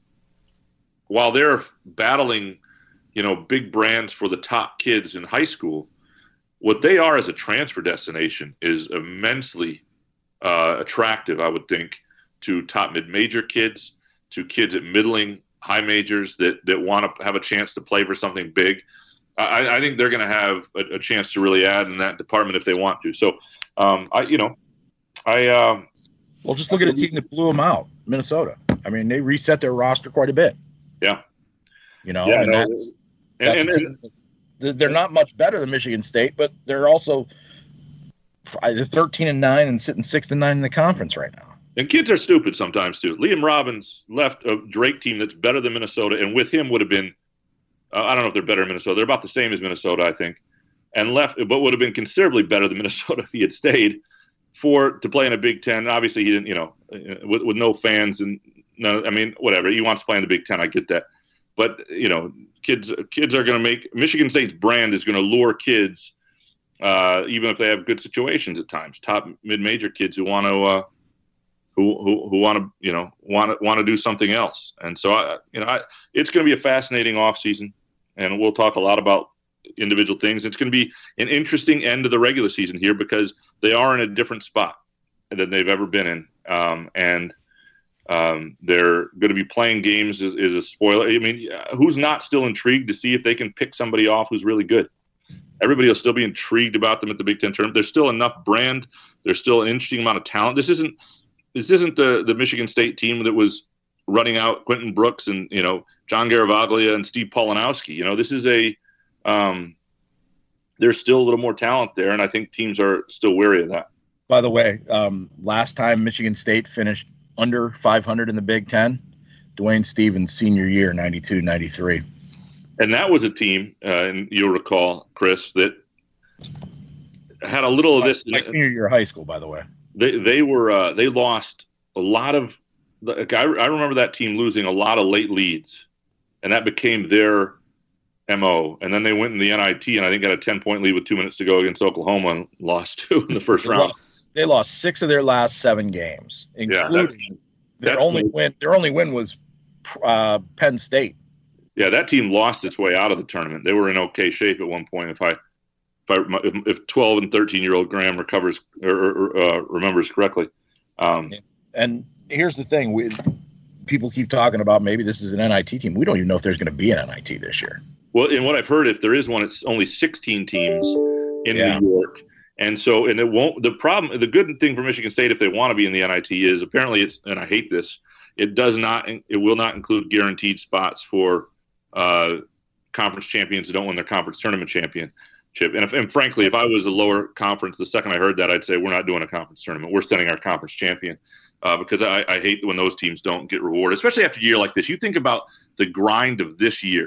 while they're battling, you know, big brands for the top kids in high school, what they are as a transfer destination is immensely uh, attractive, I would think, to top mid-major kids, to kids at middling high majors that, that want to have a chance to play for something big. I, I think they're going to have a, a chance to really add in that department if they want to. So, um, I, you know, I um, well, just look at a team that blew them out, Minnesota. I mean, they reset their roster quite a bit. Yeah, you know, yeah, and no, that's, and, that's and, and, they're not much better than Michigan State, but they're also they're thirteen and nine and sitting six and nine in the conference right now. And kids are stupid sometimes too. Liam Robbins left a Drake team that's better than Minnesota, and with him would have been, uh, I don't know if they're better than Minnesota. They're about the same as Minnesota, I think, and left, but would have been considerably better than Minnesota if he had stayed for to play in a Big Ten. Obviously, he didn't, you know, with, with no fans and no, I mean, whatever. He wants to play in the Big Ten. I get that, but you know, kids kids are going to make Michigan State's brand is going to lure kids, uh, even if they have good situations at times. Top mid-major kids who want to. Uh, Who, who who want to you know want to want to do something else, and so I you know I, it's going to be a fascinating offseason, and we'll talk a lot about individual things. It's going to be an interesting end of the regular season here because they are in a different spot than they've ever been in, um, and um, they're going to be playing games is, is a spoiler. I mean, who's not still intrigued to see if they can pick somebody off who's really good? Everybody will still be intrigued about them at the Big Ten tournament. There's still enough brand. There's still an interesting amount of talent. This isn't. This isn't the, the Michigan State team that was running out Quentin Brooks and, you know, John Garavaglia and Steve Polanowski. You know, this is a um, – there's still a little more talent there, and I think teams are still wary of that. By the way, um, last time Michigan State finished under five hundred in the Big Ten, Dwayne Stevens' senior year, ninety-two ninety-three. And that was a team, uh, and you'll recall, Chris, that had a little of this. My senior year of high school, by the way. They they were uh, they lost a lot of. Like I, I remember that team losing a lot of late leads, and that became their M O. And then they went in the N I T, and I think got a ten point lead with two minutes to go against Oklahoma and lost two in the first they round. Lost, they lost six of their last seven games, including yeah, that's, their that's only win. Their only win was uh, Penn State. Yeah, that team lost its way out of the tournament. They were in okay shape at one point. If I If, if twelve and thirteen year old Graham recovers or, or uh, remembers correctly. Um, and here's the thing: we people keep talking about maybe this is an N I T team. We don't even know if there's going to be an N I T this year. Well, in what I've heard, if there is one, it's only sixteen teams in yeah. New York, and so and it won't. The problem, the good thing for Michigan State if they want to be in the N I T is apparently it's, and I hate this, it does not, it will not include guaranteed spots for uh, conference champions who don't win their conference tournament champion. Chip. And, if, and frankly, if I was a lower conference, the second I heard that, I'd say we're not doing a conference tournament. We're sending our conference champion uh, because I, I hate when those teams don't get rewarded, especially after a year like this. You think about the grind of this year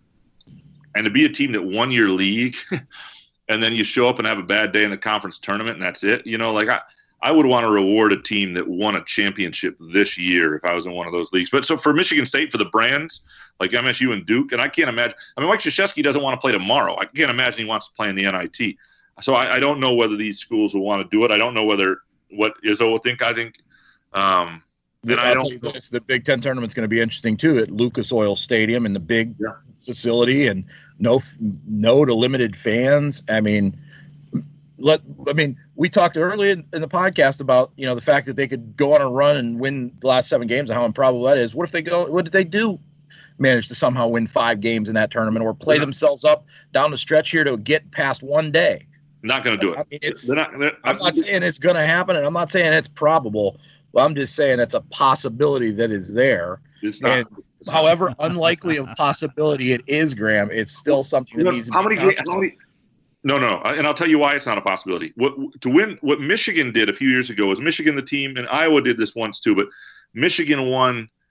and to be a team that won your league and then you show up and have a bad day in the conference tournament and that's it. You know, like I, I would want to reward a team that won a championship this year if I was in one of those leagues. But so for Michigan State, for the brands like M S U and Duke, and I can't imagine – I mean, Mike Krzyzewski doesn't want to play tomorrow. I can't imagine he wants to play in the N I T. So I, I don't know whether these schools will want to do it. I don't know whether – what Izzo will think. I think um, – And I don't know. The Big Ten tournament's going to be interesting too at Lucas Oil Stadium in the big yeah. facility and no no to limited fans. I mean – Let I mean, we talked earlier in, in the podcast about, you know, the fact that they could go on a run and win the last seven games and how improbable that is. What if they go? What did they do? Manage to somehow win five games in that tournament or play yeah. themselves up down the stretch here to get past one day? Not going to do it. I mean, it's, they're not, they're, I'm not saying it's going to happen, and I'm not saying it's probable. But I'm just saying it's a possibility that is there. It's not. And however unlikely of possibility it is, Graham, it's still something that you know, needs to how be many, how many No, no, and I'll tell you why it's not a possibility. What to win? What Michigan did a few years ago was Michigan, the team, and Iowa did this once too. But Michigan won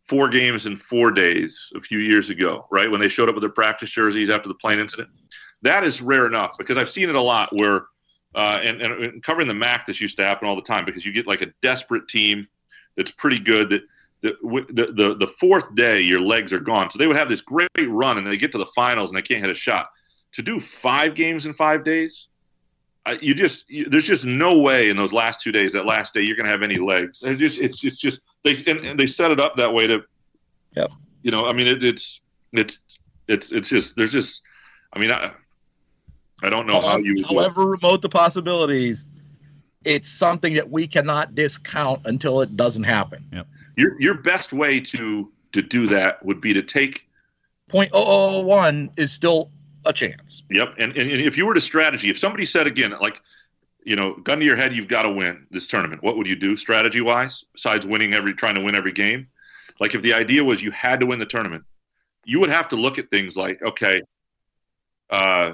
four games in four days a few years ago, right? When they showed up with their practice jerseys after the plane incident. That is rare enough because I've seen it a lot where, uh, and, and covering the M A C, this used to happen all the time because you get like a desperate team that's pretty good that the, the, the, the fourth day your legs are gone. So they would have this great run and they get to the finals and they can't hit a shot. To do five games in five days, uh, you just you, there's just no way in those last two days, that last day, you're going to have any legs. It's just it's it's just they and, and they set it up that way to, yep. You know, I mean it, it's it's it's it's just there's just I mean I I don't know however, how you however remote the possibilities, it's something that we cannot discount until it doesn't happen. Yep. Your your best way to to do that would be to take point oh oh one is still a chance. Yep. And, and if you were to strategy, if somebody said again, like, you know, gun to your head, you've got to win this tournament, what would you do strategy wise besides winning every, trying to win every game? Like if the idea was you had to win the tournament, you would have to look at things like, okay, uh,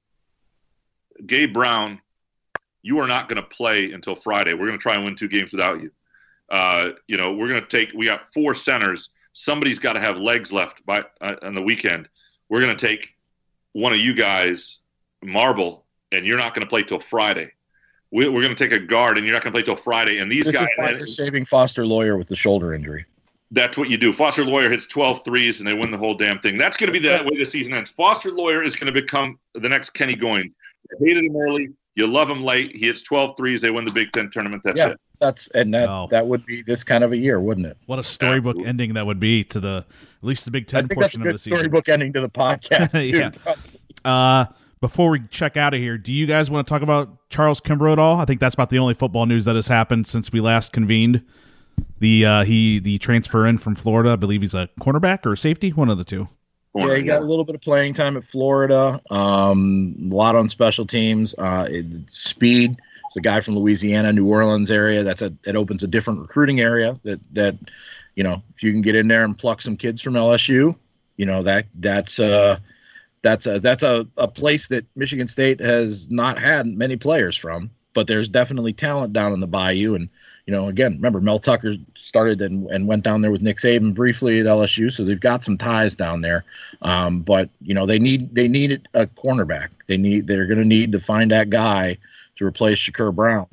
Gabe Brown, you are not going to play until Friday. We're going to try and win two games without you. Uh, you know, we're going to take, we got four centers. Somebody's got to have legs left by uh, on the weekend. We're going to take one of you guys, Marble, and you're not going to play till Friday. We, we're going to take a guard, and you're not going to play till Friday. And these this guys, is why they're saving Foster Lawyer with the shoulder injury. That's what you do. Foster Lawyer hits twelve threes, and they win the whole damn thing. That's going to be the way the season ends. Foster Lawyer is going to become the next Kenny Goins. You hated him early, you love him late. He hits twelve threes. They win the Big Ten tournament. That's yeah, it. That's and that Oh. that would be this kind of a year, wouldn't it? What a storybook Absolutely. ending that would be to the at least the Big Ten I think portion that's a of good the season. storybook ending to the podcast. Too. Yeah. Uh, before we check out of here, do you guys want to talk about Charles Kimbrough at all? I think that's about the only football news that has happened since we last convened. The uh, he the transfer in from Florida. I believe he's a cornerback or a safety, one of the two. Yeah, he got a little bit of playing time at Florida. Um, a lot on special teams. Uh, it, speed. It's a guy from Louisiana, New Orleans area. That's a it opens a different recruiting area. That that you know, if you can get in there and pluck some kids from L S U, you know that that's uh that's a that's a, a place that Michigan State has not had many players from. But there's definitely talent down in the Bayou. And, you know, again, remember, Mel Tucker started and, and went down there with Nick Saban briefly at L S U, so they've got some ties down there. Um, but, you know, they need they need a cornerback. They need they're going to need to find that guy to replace Shakur Brown.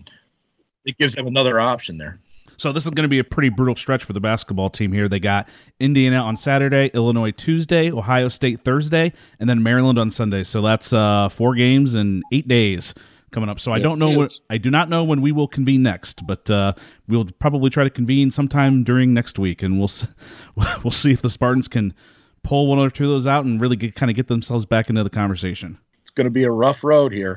It gives them another option there. So this is going to be a pretty brutal stretch for the basketball team here. They got Indiana on Saturday, Illinois Tuesday, Ohio State Thursday, and then Maryland on Sunday. So that's uh, four games in eight days coming up. So I Yes, don't know it what is. I do not know when we will convene next, but uh, we'll probably try to convene sometime during next week, and we'll s- we'll see if the Spartans can pull one or two of those out and really get, kind of get themselves back into the conversation. It's going to be a rough road here.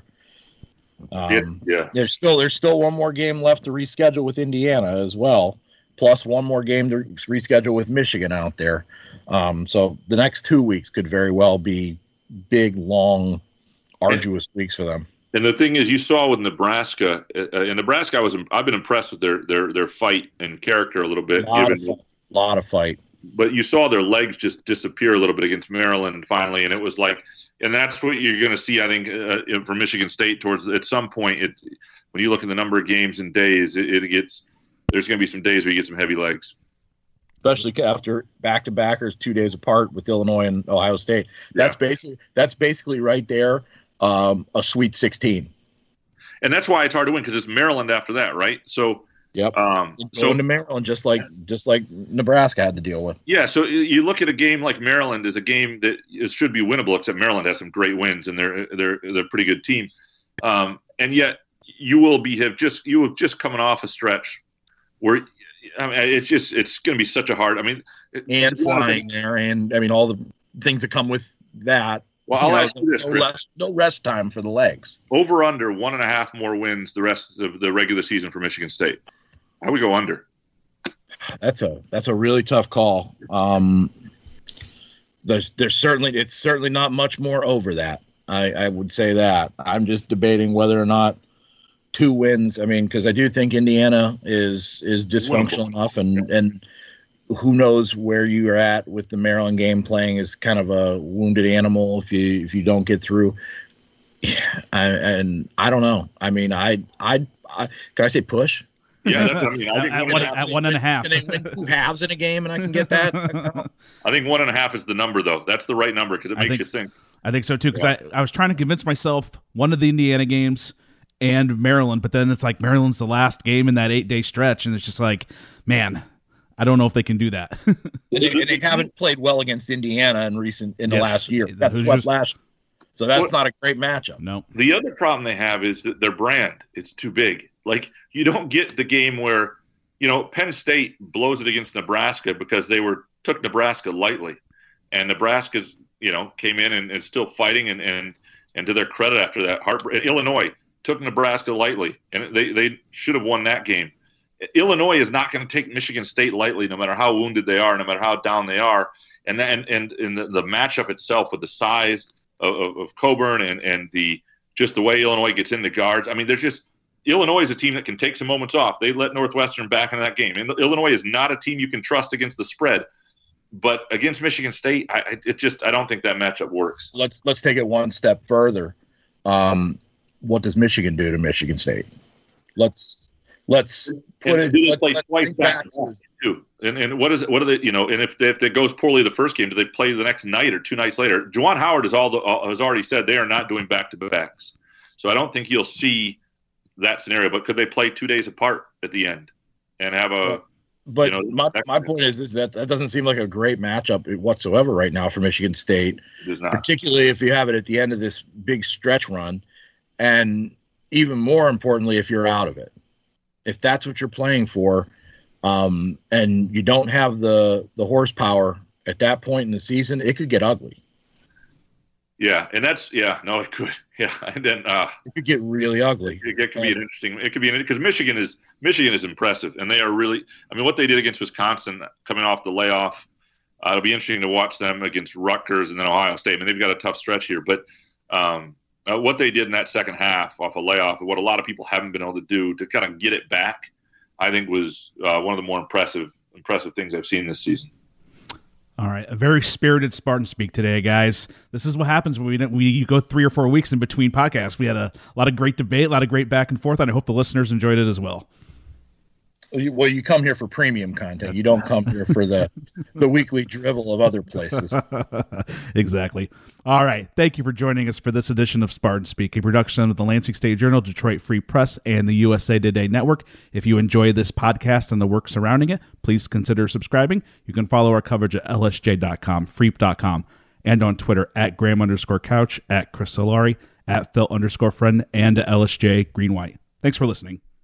Um, Yeah, yeah. There's still there's still one more game left to reschedule with Indiana as well, plus one more game to reschedule with Michigan out there. Um, so the next two weeks could very well be big, long, arduous weeks for them. And the thing is, you saw with Nebraska. Uh, in Nebraska, I was I've been impressed with their their their fight and character a little bit. A lot, of given- fight, lot of fight. but you saw their legs just disappear a little bit against Maryland finally, and it was like, and that's what you're going to see, I think, uh, for Michigan State towards at some point. It when you look at the number of games and days, it, it gets there's going to be some days where you get some heavy legs. Especially after back-to-backers two days apart with Illinois and Ohio State. That's Yeah. basically that's basically right there um, a Sweet sixteen. And that's why it's hard to win because it's Maryland after that, right? So, Yep. um, So so into Maryland, just like just like Nebraska had to deal with. yeah, so you look at a game like Maryland as a game that is, should be winnable, except Maryland has some great wins and they're they're they're a pretty good team, um, and yet you will be have just you have just coming off a stretch where I mean it's just it's going to be such a hard. I mean, And flying there, and I mean all the things that come with that. Well, I'll You know, ask you this, no, Chris. rest, no rest time for the legs. Over under one and a half more wins the rest of the regular season for Michigan State. How we go under? That's a that's a really tough call. Um, there's there's certainly it's certainly not much more over that. I, I would say that. I'm just debating whether or not two wins. I mean, because I do think Indiana is is dysfunctional Winnable. enough, and and who knows where you are at with the Maryland game playing as kind of a wounded animal if you if you don't get through. I, and I don't know. I mean, I I, I can I say push. Yeah, that's what I mean. I think at, one, one, and a half, at one and a half. Can they win two halves in a game and I can get that? I think one and a half is the number, though. That's the right number because it makes think, you think. I think so, too, because yeah. I, I was trying to convince myself one of the Indiana games and Maryland, but then it's like Maryland's the last game in that eight-day stretch, and it's just like, man, I don't know if they can do that. and, they, and they haven't played well against Indiana in recent in the yes, last year. That's what just, last So that's well, not a great matchup. No. The other problem they have is that their brand, it's too big. Like, you don't get the game where, you know, Penn State blows it against Nebraska because they were took Nebraska lightly. And Nebraska's, you know, came in and is still fighting. And, and, and to their credit after that, heartbreak, Illinois took Nebraska lightly. And they, they should have won that game. Illinois is not going to take Michigan State lightly, no matter how wounded they are, no matter how down they are. And then, and, and the, the matchup itself with the size of, of, of Coburn and, and the just the way Illinois gets in the guards. I mean, there's just Illinois is a team that can take some moments off. They let Northwestern back in that game. And Illinois is not a team you can trust against the spread. But against Michigan State, I, it just I don't think that matchup works. Let's let's take it one step further. Um, what does Michigan do to Michigan State? Let's let's put and it. Play let's twice back too. And and what is it? What are they? You know? And if if it goes poorly the first game, do they play the next night or two nights later? Juwan Howard has all the, has already said they are not doing back to backs. So I don't think you'll see that scenario. But could they play two days apart at the end and have a? But you know, my my point is, is that that doesn't seem like a great matchup whatsoever right now for Michigan State, particularly if you have it at the end of this big stretch run, and even more importantly, if you're out of it. If that's what you're playing for, um, and you don't have the the horsepower at that point in the season, it could get ugly. Yeah, and that's yeah, no, it could. Yeah, and then uh, it could get really ugly. It, it could be an interesting. It could be because Michigan is Michigan is impressive, and they are really. I mean, what they did against Wisconsin, coming off the layoff, uh, it'll be interesting to watch them against Rutgers and then Ohio State. I mean, they've got a tough stretch here, but um, uh, what they did in that second half off a layoff, what a lot of people haven't been able to do to kind of get it back, I think was uh, one of the more impressive impressive things I've seen this season. All right, a very spirited Spartan Speak today, guys. This is what happens when we we go three or four weeks in between podcasts. We had a lot of great debate, a lot of great back and forth, and I hope the listeners enjoyed it as well. Well, you come here for premium content. You don't come here for the the weekly drivel of other places. Exactly. All right. Thank you for joining us for this edition of Spartan Speak, a production of the Lansing State Journal, Detroit Free Press, and the U S A Today Network. If you enjoy this podcast and the work surrounding it, please consider subscribing. You can follow our coverage at L S J dot com, freep dot com, and on Twitter at Graham underscore couch, at Chris Solari, at Phil underscore friend, and at L S J Green White. Thanks for listening.